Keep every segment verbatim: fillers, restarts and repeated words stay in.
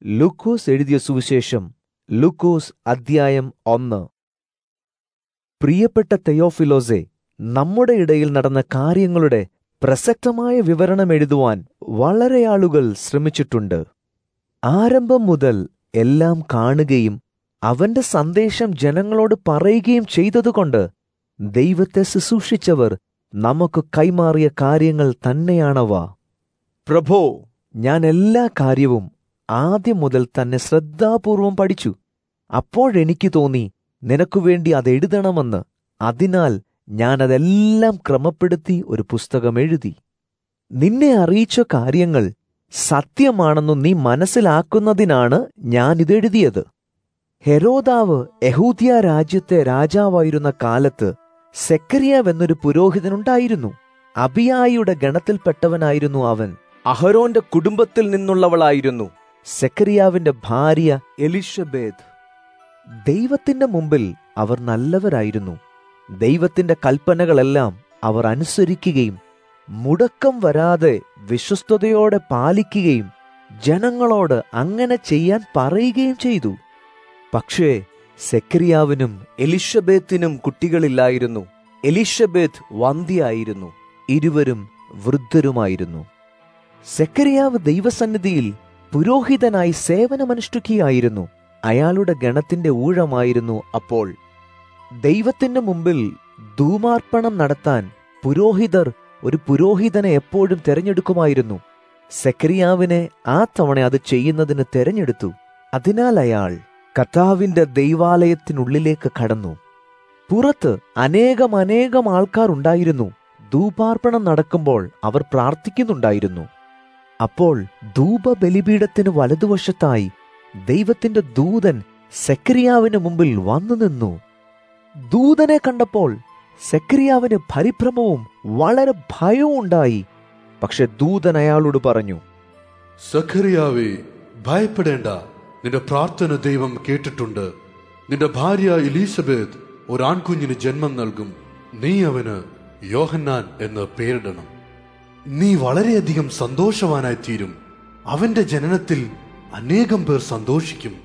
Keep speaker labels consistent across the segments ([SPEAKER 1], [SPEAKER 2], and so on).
[SPEAKER 1] ലൂക്കോസ് എഴുതിയ സുവിശേഷം. ലൂക്കോസ് അദ്ധ്യായം ഒന്ന്. പ്രിയപ്പെട്ട തെയോഫിലോസേ, നമ്മുടെ ഇടയിൽ നടന്ന കാര്യങ്ങളുടെ പ്രസക്തമായ വിവരണം എഴുതുവാൻ വളരെ ആളുകൾ ശ്രമിച്ചിട്ടുണ്ട്. ആരംഭം മുതൽ എല്ലാം കാണുകയും അവന്റെ സന്ദേശം ജനങ്ങളോട് പറയുകയും ചെയ്തതുകൊണ്ട് ദൈവത്തെ ശുശ്രൂഷിച്ചവർ നമുക്ക് കൈമാറിയ കാര്യങ്ങൾ തന്നെയാണവ. പ്രഭോ, ഞാൻ എല്ലാ കാര്യവും ആദ്യം മുതൽ തന്നെ ശ്രദ്ധാപൂർവം പഠിച്ചു. അപ്പോഴെനിക്ക് തോന്നി നിനക്കു വേണ്ടി അതെഴുതണമെന്ന്. അതിനാൽ ഞാനതെല്ലാം ക്രമപ്പെടുത്തി ഒരു പുസ്തകം എഴുതി. നിന്നെ അറിയിച്ച കാര്യങ്ങൾ സത്യമാണെന്നു നീ മനസ്സിലാക്കുന്നതിനാണ് ഞാനിതെഴുതിയത്. ഹെരോദാവ് യഹൂദ്യ രാജ്യത്തെ രാജാവായിരുന്ന കാലത്ത് സെക്കരിയാവെന്നൊരു പുരോഹിതനുണ്ടായിരുന്നു. അബിയായിയുടെ ഗണത്തിൽപ്പെട്ടവനായിരുന്നു അവൻ. അഹരോന്റെ കുടുംബത്തിൽ നിന്നുള്ളവളായിരുന്നു സെക്കരിയാവിന്റെ ഭാര്യ എലിശബേത്ത്. ദൈവത്തിന്റെ മുമ്പിൽ അവർ നല്ലവരായിരുന്നു. ദൈവത്തിന്റെ കൽപ്പനകളെല്ലാം അവർ അനുസരിക്കുകയും മുടക്കം വരാതെ വിശ്വസ്തയോടെ പാലിക്കുകയും ജനങ്ങളോട് അങ്ങനെ ചെയ്യാൻ പറയുകയും ചെയ്തു. പക്ഷേ സെക്കരിയാവിനും എലിശബേത്തിനും കുട്ടികളില്ലായിരുന്നു. എലിശബേത്ത് വന്ധ്യയായിരുന്നു. ഇരുവരും വൃദ്ധരുമായിരുന്നു. സെക്കരിയാവ് ദൈവസന്നിധിയിൽ പുരോഹിതനായി സേവനമനുഷ്ഠിക്കുകയായിരുന്നു. അയാളുടെ ഗണത്തിന്റെ ഊഴമായിരുന്നു അപ്പോൾ. ദൈവത്തിന്റെ മുമ്പിൽ ധൂമാർപ്പണം നടത്താൻ പുരോഹിതർ ഒരു പുരോഹിതനെ എപ്പോഴും തെരഞ്ഞെടുക്കുമായിരുന്നു. സെക്കരിയാവിനെ ആ തവണ അത് ചെയ്യുന്നതിന് തെരഞ്ഞെടുത്തു. അതിനാൽ അയാൾ കർത്താവിന്റെ ദൈവാലയത്തിനുള്ളിലേക്ക് കടന്നു. പുറത്ത് അനേകം അനേകം ആൾക്കാർ ഉണ്ടായിരുന്നു. ധൂപാർപ്പണം നടക്കുമ്പോൾ അവർ പ്രാർത്ഥിക്കുന്നുണ്ടായിരുന്നു. അപ്പോൾ ധൂപബലിപീഠത്തിന് വലതുവശത്തായി ദൈവത്തിന്റെ ദൂതൻ സെക്കരിയാവിന് മുമ്പിൽ വന്നു നിന്നു. ദൂതനെ കണ്ടപ്പോൾ സെക്കരിയാവിന് പരിഭ്രമവും വളരെ ഭയവും ഉണ്ടായി. പക്ഷെ ദൂതൻ അയാളോട് പറഞ്ഞു,
[SPEAKER 2] സെക്കരിയാവേ, ഭയപ്പെടേണ്ട. നിന്റെ പ്രാർത്ഥന ദൈവം കേട്ടിട്ടുണ്ട്. നിന്റെ ഭാര്യ എലിസബത്ത് ഒരു ആൺകുഞ്ഞിന് ജന്മം നൽകും. നീ അവന് യോഹന്നാൻ എന്ന് പേരിടണം. നീ വളരെയധികം സന്തോഷവാനായി തീരും. അവന്റെ ജനനത്തിൽ അനേകം പേർ സന്തോഷിക്കും.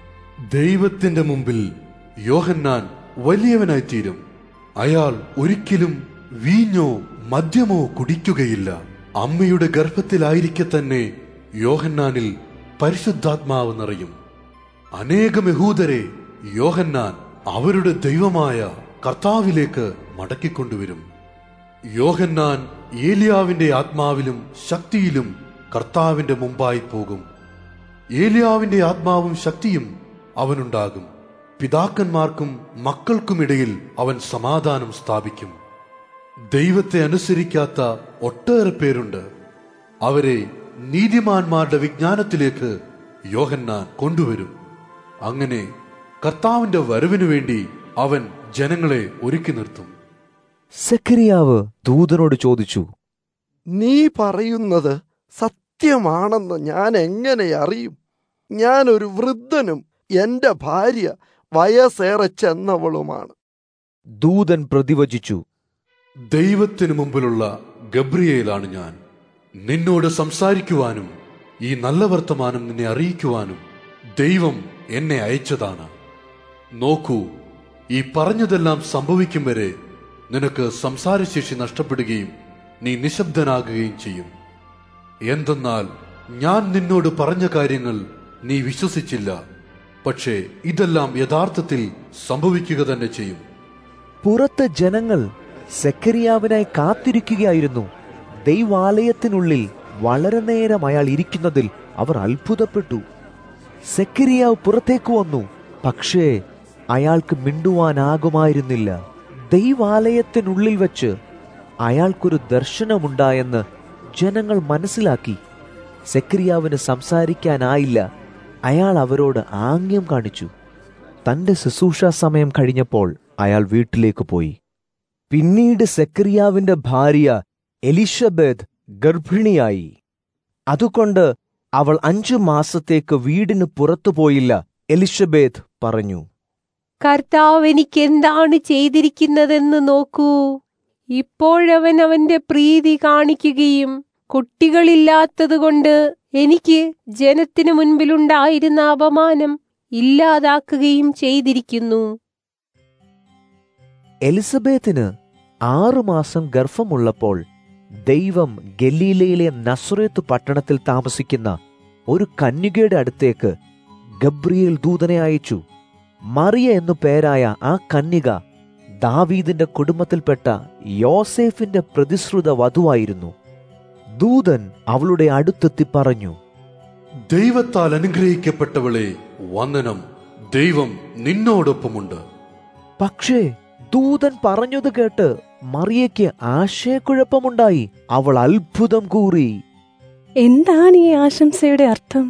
[SPEAKER 2] ദൈവത്തിന്റെ മുമ്പിൽ യോഹന്നാൻ വലിയവനായി തീരും. അയാൾ ഒരിക്കലും വീഞ്ഞോ മദ്യമോ കുടിക്കുകയില്ല. അമ്മയുടെ ഗർഭത്തിലായിരിക്കെ തന്നെ യോഹന്നാനിൽ പരിശുദ്ധാത്മാവ് നിറയും. അനേകം യഹൂദരെ യോഹന്നാൻ അവരുടെ ദൈവമായ കർത്താവിലേക്ക് മടക്കിക്കൊണ്ടുവരും. യോഹന്നാൻ ഏലിയാവിന്റെ ആത്മാവിലും ശക്തിയിലും കർത്താവിന്റെ മുമ്പായി പോകും. ഏലിയാവിന്റെ ആത്മാവും ശക്തിയും അവനുണ്ടാകും. പിതാക്കന്മാർക്കും മക്കൾക്കുമിടയിൽ അവൻ സമാധാനം സ്ഥാപിക്കും. ദൈവത്തെ അനുസരിക്കാത്ത ഒട്ടേറെ പേരുണ്ട്. അവരെ നീതിമാന്മാരുടെ വിജ്ഞാനത്തിലേക്ക് യോഹന്നാൻ കൊണ്ടുവരും. അങ്ങനെ കർത്താവിന്റെ വരവിനു വേണ്ടി അവൻ ജനങ്ങളെ ഒരുക്കി നിർത്തും.
[SPEAKER 1] സെക്കരിയാവ് ദൂതനോട് ചോദിച്ചു,
[SPEAKER 3] നീ പറയുന്നത് സത്യമാണെന്ന് ഞാൻ എങ്ങനെ അറിയും? ഞാനൊരു വൃദ്ധനും എന്റെ ഭാര്യ വയസ്സേറെ ചെന്നവളുമാണ്.
[SPEAKER 1] ദൂതൻ പ്രതിവചിച്ചു,
[SPEAKER 2] ദൈവത്തിനു മുമ്പിലുള്ള ഗബ്രിയേലാണ് ഞാൻ. നിന്നോട് സംസാരിക്കുവാനും ഈ നല്ല വർത്തമാനം നിന്നെ അറിയിക്കുവാനും ദൈവം എന്നെ അയച്ചതാണ്. നോക്കൂ, ഈ പറഞ്ഞതെല്ലാം സംഭവിക്കും വരെ നിനക്ക് സംസാരശേഷി നഷ്ടപ്പെടുകയും നീ നിശബ്ദനാകുകയും ചെയ്യും. എന്തെന്നാൽ ഞാൻ നിന്നോട് പറഞ്ഞ കാര്യങ്ങൾ നീ വിശ്വസിച്ചില്ല. പക്ഷേ ഇതെല്ലാം യഥാർത്ഥത്തിൽ സംഭവിക്കുക തന്നെ ചെയ്യും.
[SPEAKER 1] പുറത്ത് ജനങ്ങൾ സെക്കരിയാവിനായി കാത്തിരിക്കുകയായിരുന്നു. ദൈവാലയത്തിനുള്ളിൽ വളരെ നേരം അയാൾ ഇരിക്കുന്നതിൽ അവർ അത്ഭുതപ്പെട്ടു. സെക്കരിയാവ് പുറത്തേക്ക് വന്നു. പക്ഷേ അയാൾക്ക് മിണ്ടുവാനാകുമായിരുന്നില്ല. ദൈവാലയത്തിനുള്ളിൽ വെച്ച് അയാൾക്കൊരു ദർശനമുണ്ടായെന്ന് ജനങ്ങൾ മനസ്സിലാക്കി. സെക്കരിയാവിന് സംസാരിക്കാനായില്ല. അയാൾ അവരോട് ആംഗ്യം കാണിച്ചു. തന്റെ ശുശ്രൂഷ സമയം കഴിഞ്ഞപ്പോൾ അയാൾ വീട്ടിലേക്ക് പോയി. പിന്നീട് സെക്കരിയാവിന്റെ ഭാര്യ എലിശബേത്ത് ഗർഭിണിയായി. അതുകൊണ്ട് അവൾ അഞ്ചു മാസത്തേക്ക് വീടിന് പുറത്തു പോയില്ല. എലിശബേത്ത് പറഞ്ഞു,
[SPEAKER 4] കർത്താവ് എനിക്ക് എന്താണ് ചെയ്തിരിക്കുന്നതെന്ന് നോക്കൂ. ഇപ്പോഴവൻ അവന്റെ പ്രീതി കാണിക്കുകയും കുട്ടികളില്ലാത്തതുകൊണ്ട് എനിക്ക് ജനത്തിനു മുൻപിലുണ്ടായിരുന്ന അപമാനം ഇല്ലാതാക്കുകയും ചെയ്തിരിക്കുന്നു.
[SPEAKER 1] എലിസബത്തിന് ആറുമാസം ഗർഭമുള്ളപ്പോൾ ദൈവം ഗലീലയിലെ നസ്രേത്ത് പട്ടണത്തിൽ താമസിക്കുന്ന ഒരു കന്യകയുടെ അടുത്തേക്ക് ഗബ്രിയേൽ ദൂതനെ അയച്ചു. മറിയ എന്നു പേരായ ആ കന്യക ദാവീദിന്റെ കുടുംബത്തിൽപ്പെട്ട യോസേഫിന്റെ പ്രതിശ്രുത വധുവായിരുന്നു. ദൂതൻ അവളുടെ അടുത്തെത്തി പറഞ്ഞു,
[SPEAKER 2] ദൈവത്താൽ അനുഗ്രഹിക്കപ്പെട്ടവളെ വന്ദനം, ദൈവം നിന്നോടൊപ്പമുണ്ട്.
[SPEAKER 1] പക്ഷേ ദൂതൻ പറഞ്ഞത് കേട്ട് മറിയയ്ക്ക് ആശയക്കുഴപ്പമുണ്ടായി. അവൾ അത്ഭുതം കൂറി.
[SPEAKER 5] എന്താണ് ഈ ആശംസയുടെ അർത്ഥം?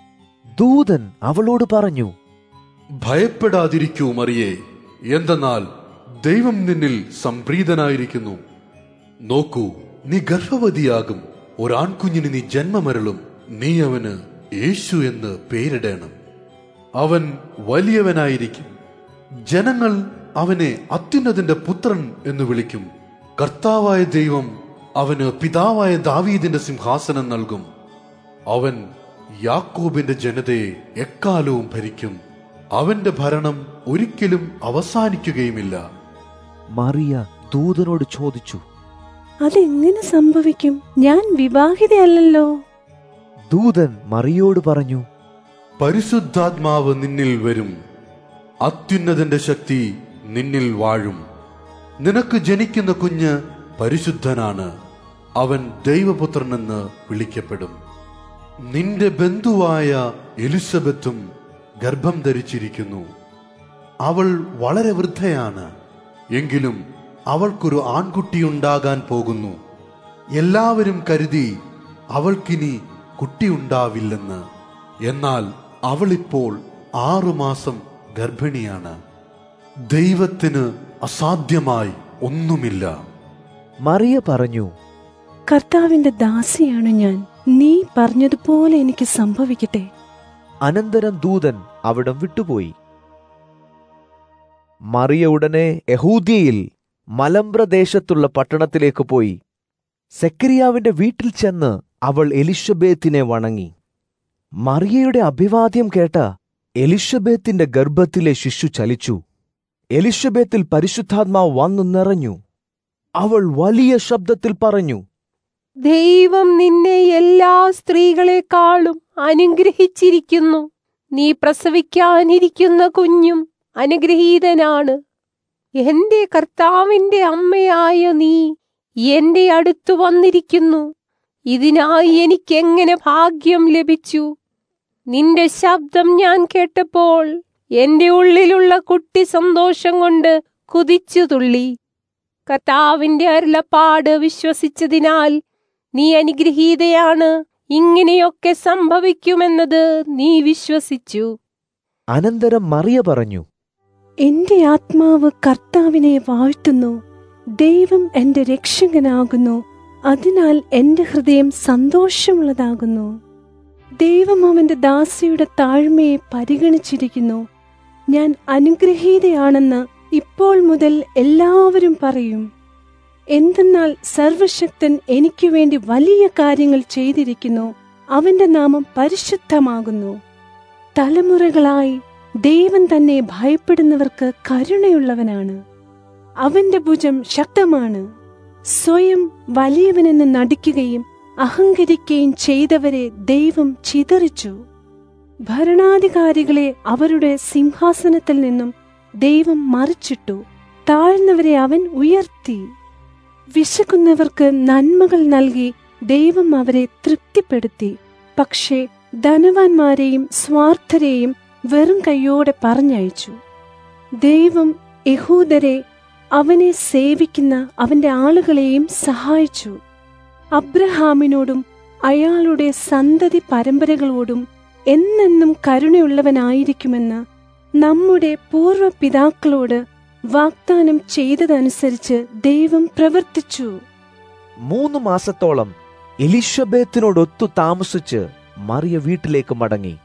[SPEAKER 1] ദൂതൻ അവളോട് പറഞ്ഞു,
[SPEAKER 2] ഭയപ്പെടാതിരിക്കൂ മറിയേ, എന്തെന്നാൽ ദൈവം നിന്നിൽ സംപ്രീതനായിരിക്കുന്നു. നോക്കൂ, നീ ഗർഭവതിയാകും, ഒരാൺകുഞ്ഞിന് നീ ജന്മമരളും. നീ അവന് യേശു എന്ന് പേരിടേണം. അവൻ വലിയവനായിരിക്കും. ജനങ്ങൾ അവനെ അത്യുന്നതന്റെ പുത്രൻ എന്ന് വിളിക്കും. കർത്താവായ ദൈവം അവന് പിതാവായ ദാവീദിന്റെ സിംഹാസനം നൽകും. അവൻ യാക്കോബിന്റെ ജനതയെ എക്കാലവും ഭരിക്കും. അവന്റെ ഭരണം ഒരിക്കലും അവസാനിക്കുകയുമില്ല.
[SPEAKER 1] മറിയ ദൂതനോട് ചോദിച്ചു,
[SPEAKER 5] അതെങ്ങനെ സംഭവിക്കും? ഞാൻ വിവാഹിതയല്ലല്ലോ.
[SPEAKER 1] ദൂതൻ മറിയോട് പറഞ്ഞു,
[SPEAKER 2] പരിശുദ്ധാത്മാവ് നിന്നിൽ വരും, അത്യുന്നതന്റെ ശക്തി നിന്നിൽ വാഴും. നിനക്ക് ജനിക്കുന്ന കുഞ്ഞ് പരിശുദ്ധനാണ്, അവൻ ദൈവപുത്രനെന്ന് വിളിക്കപ്പെടും. നിന്റെ ബന്ധുവായ എലിസബത്തും ഗർഭം ധരിച്ചിരിക്കുന്നു. അവൾ വളരെ വൃദ്ധയാണ്, എങ്കിലും അവൾക്കൊരു ആൺകുട്ടിയുണ്ടാകാൻ പോകുന്നു. എല്ലാവരും കരുതി അവൾക്കിനി കുട്ടിയുണ്ടാവില്ലെന്ന്. എന്നാൽ അവളിപ്പോൾ ആറുമാസം ഗർഭിണിയാണ്. ദൈവത്തിന് അസാധ്യമായി ഒന്നുമില്ല.
[SPEAKER 1] മറിയ പറഞ്ഞു,
[SPEAKER 5] കർത്താവിന്റെ ദാസിയാണ് ഞാൻ, നീ പറഞ്ഞതുപോലെ എനിക്ക് സംഭവിക്കട്ടെ.
[SPEAKER 1] അനന്തരം ദൂതൻ അവിടം വിട്ടുപോയി. മറിയ ഉടനെ യഹൂദ്യയിൽ മലമ്പ്രദേശത്തുള്ള പട്ടണത്തിലേക്ക് പോയി. സെക്കരിയാവിന്റെ വീട്ടിൽ ചെന്ന് അവൾ എലിശബേത്തിനെ വണങ്ങി. മറിയയുടെ അഭിവാദ്യം കേട്ട എലിശബേത്തിന്റെ ഗർഭത്തിലെ ശിശു ചലിച്ചു. എലിശബേത്തിൽ പരിശുദ്ധാത്മാവ് വന്നു നിറഞ്ഞു. അവൾ വലിയ ശബ്ദത്തിൽ പറഞ്ഞു,
[SPEAKER 4] ദൈവം നിന്നെ എല്ലാ സ്ത്രീകളെക്കാളും അനുഗ്രഹിച്ചിരിക്കുന്നു. നീ പ്രസവിക്കാനിരിക്കുന്ന കുഞ്ഞും അനുഗ്രഹീതനാണ്. എന്റെ കർത്താവിന്റെ അമ്മയായ നീ എന്റെ അടുത്തു വന്നിരിക്കുന്നു. ഇതിനായി എനിക്കെങ്ങനെ ഭാഗ്യം ലഭിച്ചു. നിന്റെ ശബ്ദം ഞാൻ കേട്ടപ്പോൾ എന്റെ ഉള്ളിലുള്ള കുട്ടി സന്തോഷം കൊണ്ട് കുതിച്ചു തുള്ളി. കർത്താവിന്റെ അരുളപ്പാട് വിശ്വസിച്ചതിനാൽ നീ അനുഗ്രഹീതയാണ്. ഇങ്ങനെയൊക്കെ സംഭവിക്കുമെന്നത് നീ വിശ്വസിച്ചു.
[SPEAKER 1] അനന്തരം മറിയ പറഞ്ഞു,
[SPEAKER 5] എന്റെ ആത്മാവ് കർത്താവിനെ വാഴ്ത്തുന്നു. ദൈവം എന്റെ രക്ഷകനാകുന്നു. അതിനാൽ എന്റെ ഹൃദയം സന്തോഷമുള്ളതാകുന്നു. ദൈവം അവന്റെ ദാസിയുടെ താഴ്മയെ പരിഗണിച്ചിരിക്കുന്നു. ഞാൻ അനുഗ്രഹീതയാണെന്ന് ഇപ്പോൾ മുതൽ എല്ലാവരും പറയും. എന്തെന്നാൽ സർവശക്തൻ എനിക്കു വേണ്ടി വലിയ കാര്യങ്ങൾ ചെയ്തിരിക്കുന്നു. അവന്റെ നാമം പരിശുദ്ധമാകുന്നു. തലമുറകളായി ദൈവം തന്നെ ഭയപ്പെടുന്നവർക്ക് കരുണയുള്ളവനാണ്. അവന്റെ ഭുജം ശക്തമാണ്. സ്വയം വലിയവനെന്ന് നടിക്കുകയും അഹങ്കരിക്കുകയും ചെയ്തവരെ ദൈവം ചിതറിച്ചു. ഭരണാധികാരികളെ അവരുടെ സിംഹാസനത്തിൽ നിന്നും ദൈവം മറിച്ചിട്ടു. താഴ്ന്നവരെ അവൻ ഉയർത്തി. വിശക്കുന്നവർക്ക് നന്മകൾ നൽകി ദൈവം അവരെ തൃപ്തിപ്പെടുത്തി. പക്ഷേ ധനവാന്മാരെയും സ്വാർത്ഥരെയും വെറും കൈയോടെ പറഞ്ഞയച്ചു. ദൈവം യഹൂദരെ, അവനെ സേവിക്കുന്ന അവന്റെ ആളുകളെയും സഹായിച്ചു. അബ്രഹാമിനോടും അയാളുടെ സന്തതി പരമ്പരകളോടും എന്നെന്നും കരുണയുള്ളവനായിരിക്കുമെന്ന് നമ്മുടെ പൂർവ്വ പിതാക്കളോട് വാഗ്ദാനം ചെയ്തതനുസരിച്ച് ദൈവം പ്രവർത്തിച്ചു.
[SPEAKER 1] മൂന്ന് മാസത്തോളം എലിശബേത്തിനോടൊത്തു താമസിച്ച് മറിയ വീട്ടിലേക്ക് മടങ്ങി.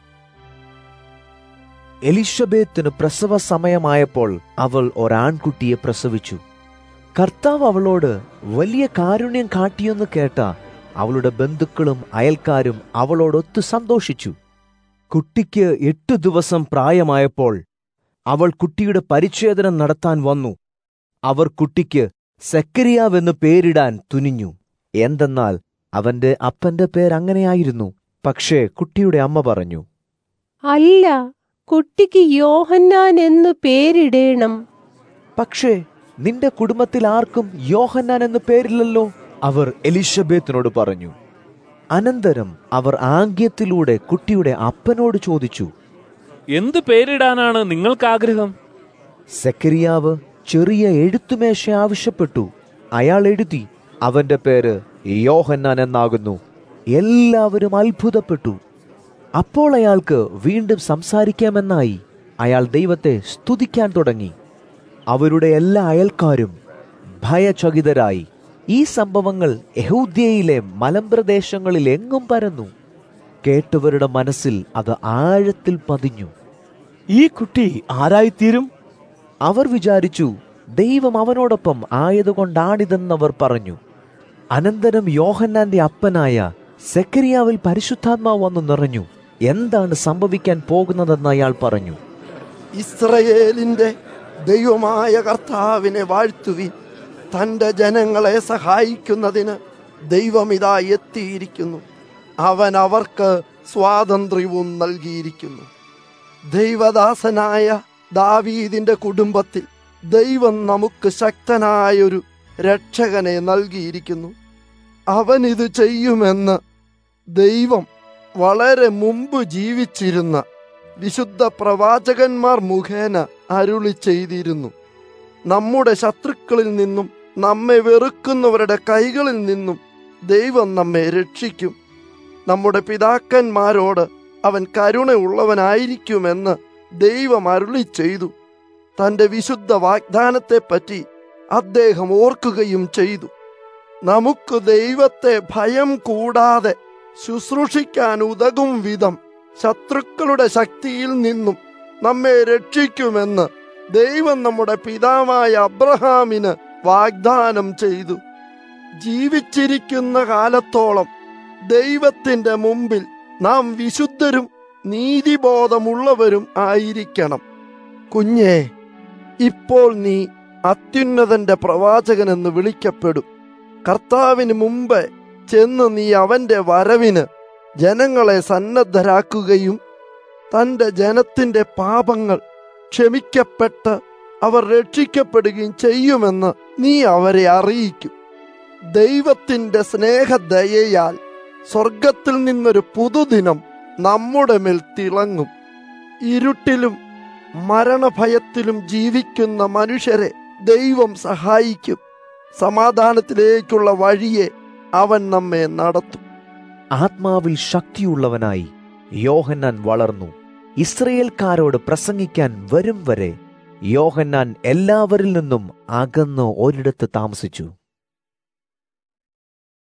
[SPEAKER 1] എലിശബേത്തിന് പ്രസവ സമയമായപ്പോൾ അവൾ ഒരാൺകുട്ടിയെ പ്രസവിച്ചു. കർത്താവ് അവളോട് വലിയ കാരുണ്യം കാട്ടിയെന്ന് കേട്ട അവളുടെ ബന്ധുക്കളും അയൽക്കാരും അവളോടൊത്ത് സന്തോഷിച്ചു. കുട്ടിക്ക് എട്ടു ദിവസം പ്രായമായപ്പോൾ അവൾ കുട്ടിയുടെ പരിച്ഛേദനം നടത്താൻ വന്നു. അവർ കുട്ടിക്ക് സെക്കരിയാവെന്ന് പേരിടാൻ തുനിഞ്ഞു. എന്തെന്നാൽ അവന്റെ അപ്പന്റെ പേരങ്ങനെയായിരുന്നു. പക്ഷേ കുട്ടിയുടെ അമ്മ പറഞ്ഞു,
[SPEAKER 4] അല്ല, കുട്ടിക്ക് യോഹന്നാൻ എന്ന് പേരിടേണം.
[SPEAKER 1] പക്ഷേ നിന്റെ കുടുംബത്തിൽ ആർക്കും യോഹന്നാൻ എന്ന് പേരില്ലല്ലോ, അവർ എലിശബേത്തിനോട് പറഞ്ഞു. അനന്തരം അവർ ആംഗ്യത്തിലൂടെ കുട്ടിയുടെ അപ്പനോട് ചോദിച്ചു,
[SPEAKER 6] എന്ത് പേരിടാനാണ് നിങ്ങൾക്ക് ആഗ്രഹം?
[SPEAKER 1] സെക്കരിയാവ് ചെറിയ എഴുത്തുമേശ ആവശ്യപ്പെട്ടു. അയാൾ എഴുതി, അവന്റെ പേര് യോഹന്നാൻ എന്നാകുന്നു. എല്ലാവരും അത്ഭുതപ്പെട്ടു. അപ്പോൾ അയാൾക്ക് വീണ്ടും സംസാരിക്കാമെന്നായി. അയാൾ ദൈവത്തെ സ്തുതിക്കാൻ തുടങ്ങി. അവരുടെ എല്ലാ അയൽക്കാരും ഭയചകിതരായി. ഈ സംഭവങ്ങൾ യഹൂദ്യയിലെ മലമ്പ്രദേശങ്ങളിൽ എങ്ങും പരന്നു. കേട്ടവരുടെ മനസ്സിൽ അത് ആഴത്തിൽ പതിഞ്ഞു.
[SPEAKER 6] ഈ കുട്ടി ആരായിത്തീരും?
[SPEAKER 1] അവർ വിചാരിച്ചു, ദൈവം അവനോടൊപ്പം ആയതുകൊണ്ടാണിതെന്നവർ പറഞ്ഞു. അനന്തരം യോഹന്നാന്റെ അപ്പനായ സെക്കരിയാവിൽ പരിശുദ്ധാത്മാവ് വന്നു നിറഞ്ഞു. എന്താണ് സംഭവിക്കാൻ പോകുന്നതെന്ന് അയാൾ പറഞ്ഞു.
[SPEAKER 3] ഇസ്രയേലിന്റെ ദൈവമായ കർത്താവിനെ വാഴ്ത്തുവിൻ. തന്റെ ജനങ്ങളെ സഹായിക്കുന്നതിന് ദൈവമിതാ എത്തിയിരിക്കുന്നു. അവൻ അവർക്ക് സ്വാതന്ത്ര്യവും നൽകിയിരിക്കുന്നു. ദൈവദാസനായ ദാവീദിന്റെ കുടുംബത്തിൽ ദൈവം നമുക്ക് ശക്തനായൊരു രക്ഷകനെ നൽകിയിരിക്കുന്നു. അവൻ ഇത് ചെയ്യുമെന്ന് ദൈവം വളരെ മുമ്പ് ജീവിച്ചിരുന്ന വിശുദ്ധ പ്രവാചകന്മാർ മുഖേന അരുളി ചെയ്തിരുന്നു. നമ്മുടെ ശത്രുക്കളിൽ നിന്നും നമ്മെ വെറുക്കുന്നവരുടെ കൈകളിൽ നിന്നും ദൈവം നമ്മെ രക്ഷിക്കും. നമ്മുടെ പിതാക്കന്മാരോട് അവൻ കരുണയുള്ളവനായിരിക്കുമെന്ന് ദൈവം അരുളി ചെയ്തു. തന്റെ വിശുദ്ധ വാഗ്ദാനത്തെപ്പറ്റി അദ്ദേഹം ഓർക്കുകയും ചെയ്തു. നമുക്ക് ദൈവത്തെ ഭയം കൂടാതെ ശുശ്രൂഷിക്കാൻ ഉതകും വിധം ശത്രുക്കളുടെ ശക്തിയിൽ നിന്നും നമ്മെ രക്ഷിക്കുമെന്ന് ദൈവം നമ്മുടെ പിതാവായ അബ്രഹാമിന് വാഗ്ദാനം ചെയ്തു. ജീവിച്ചിരിക്കുന്ന കാലത്തോളം ദൈവത്തിന്റെ മുമ്പിൽ നാം വിശുദ്ധരും നീതിബോധമുള്ളവരും ആയിരിക്കണം. കുഞ്ഞേ, ഇപ്പോൾ നീ അത്യുന്നതന്റെ പ്രവാചകനെന്ന് വിളിക്കപ്പെടും. കർത്താവിന് മുമ്പ് ചെന്ന് നീ അവന്റെ വരവിന് ജനങ്ങളെ സന്നദ്ധരാക്കുകയും തന്റെ ജനത്തിന്റെ പാപങ്ങൾ ക്ഷമിക്കപ്പെട്ട് അവർ രക്ഷിക്കപ്പെടുകയും ചെയ്യുമെന്ന് നീ അവരെ അറിയിക്കും. ദൈവത്തിന്റെ സ്നേഹദയയാൽ സ്വർഗത്തിൽ നിന്നൊരു പുതുദിനം നമ്മുടെ മേൽ തിളങ്ങും. ഇരുട്ടിലും മരണഭയത്തിലും ജീവിക്കുന്ന മനുഷ്യരെ ദൈവം സഹായിക്കും. സമാധാനത്തിലേക്കുള്ള വഴിയെ അവൻ നമ്മെ നടത്തും.
[SPEAKER 1] ആത്മാവിൽ ശക്തിയുള്ളവനായി യോഹന്നാൻ വളർന്നു. ഇസ്രയേൽക്കാരോട് പ്രസംഗിക്കാൻ വരും വരെ യോഹന്നാൻ എല്ലാവരിൽ നിന്നും അകന്ന് ഒരിടത്ത് താമസിച്ചു.